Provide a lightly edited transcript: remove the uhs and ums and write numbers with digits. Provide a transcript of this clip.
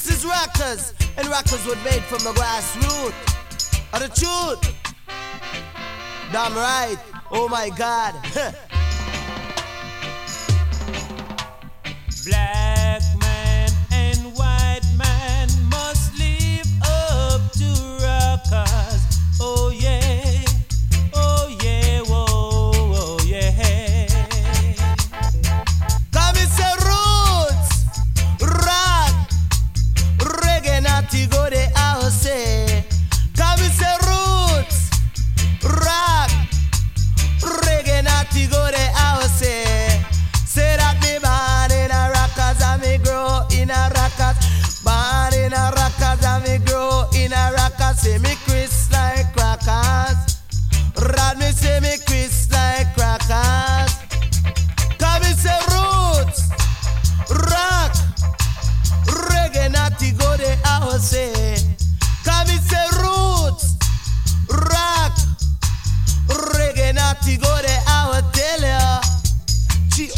This is Rockers, and Rockers were made from the grassroots. Are the truth? Damn right. Oh my God. Black man and white man must live up to rockers. Oh yeah, oh yeah, whoa, oh yeah. Come it's a roots, rock, reggae natty go the house. Come it's a roots, rock, reggae natty go the house. Say that me born in a rockers and me grow in a rockers. Born in a rockers and me grow in a rockers. Say me crisp like crackers. Rad me say me crisp like crackers. Come me say roots, rock, reggae natty go the house. Come me say roots, rock, reggae natty go the